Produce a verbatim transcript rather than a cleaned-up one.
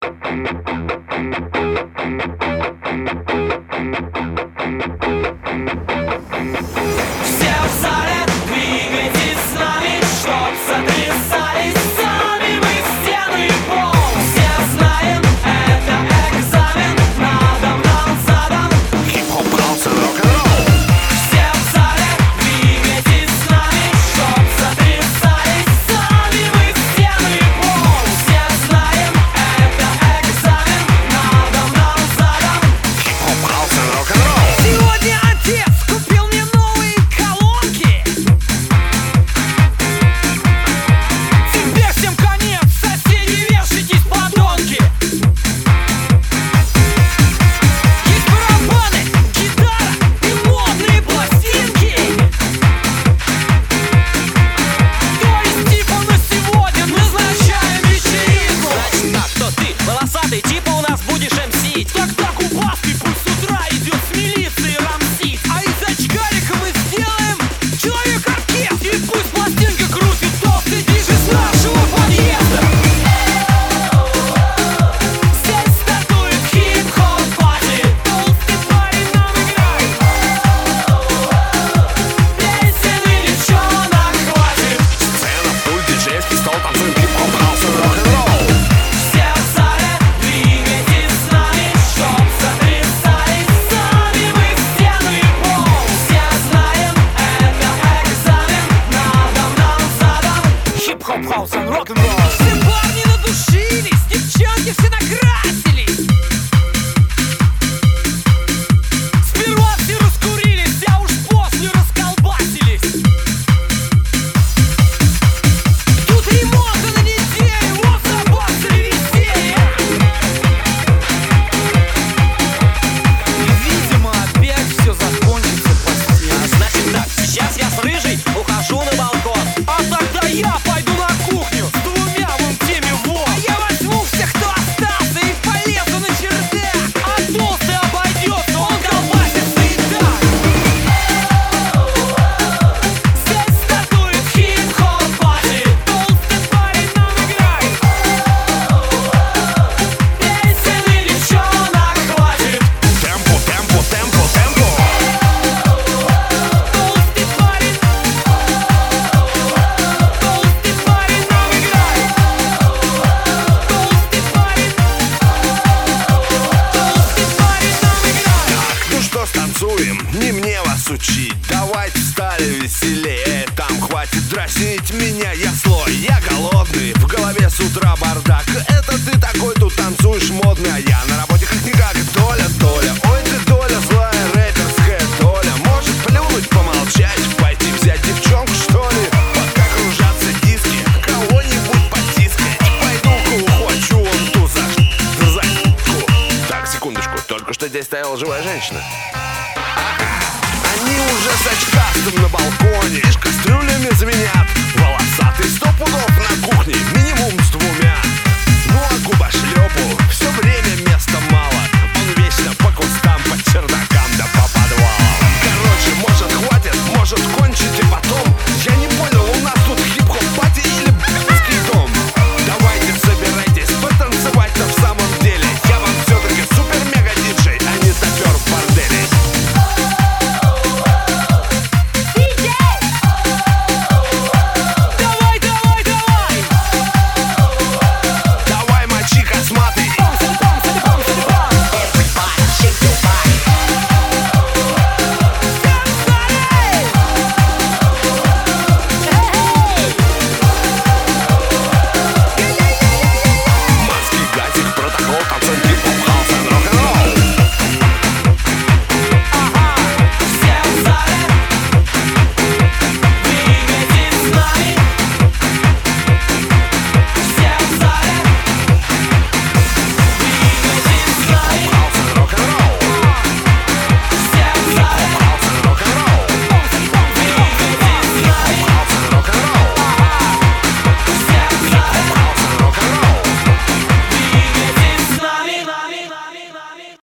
в зале, двигайтесь с нами, чтоб сотрясались сами мы стены и пол. Все знаем, это экзамен, надо нам задан Хип-хоп, хаус и рок-н-ролл. Все в зале, двигайтесь с нами, чтоб сотрясались сами мы стены и пол. Все знаем, это экзамен, надо нам задан Хип-хоп, хаус и рок-н-ролл. Сегодня отец купил мне новые колонки. Тебе всем конец, соседи, вешайтесь, подонки. Есть барабаны, гитара и модные пластинки. То есть типа на сегодня назначаем вечеринку. Значит так, кто ты? Волосатый, типа у нас будешь эмсить. Тогда кубастый пусть с утра идет с милицией рамсить. А из очкарика мы сделаем человек-оркестр. И пусть пластинка крутит толстый диджей с нашего подъезда. Здесь стартует хип-хоп-пати. Толстый парень нам играет. Песен и девчонок хватит. Сцена, пульт, диджейский стол, танцуем хип-хоп, хаус и рок-н-ролл. Все в зале, двигайтесь с нами, чтоб сотрясались сами мы стены и пол. Все знаем, это экзамен, надо нам задан Хип-хоп, хаус и рок-н-ролл. Все парни надушились, девчонки все накрасились. Сперва все раскурились, а уж после расколбасились. Тут ремонт на неделю, вот забацали веселье. И, видимо, опять все закончится постельно. Значит так, сейчас я с рыжей ухожу на балкон. А тогда я пойду на кухню с двумя вон теми вот. А я возьму всех, кто остался, и полезу на чердак. А толстый обойдется, он колбасится и так. Здесь стартует хип-хоп-пати. Толстый парень нам играет. Песен и девчонок хватит. Темпо, темпо, темпо, темпо. Толстый парень. Толстый парень нам играет. Толстый парень. Толстый парень нам играет. Ну что, станцуем, не мне вас учить. Давайте стали веселее. Там хватит дразнить меня, я злой, я голодный. В голове с утра бардак. Это ты такой тут танцуешь модный, а я на работе как никак. Доля, доля, ой ты доля, злая рэперская доля. Может плюнуть, помолчать, пойти взять девчонку, что ли? Пока кружатся диски, кого-нибудь потискать. Пойду-ка ухвачу вон ту за задку. Так, секундочку, только что здесь стояла живая женщина. Они уже с очкастым на балконе, лишь кастрюлями звенят. Волосатый сто пудов на кухне, минимум с двумя. Ну а губошлеп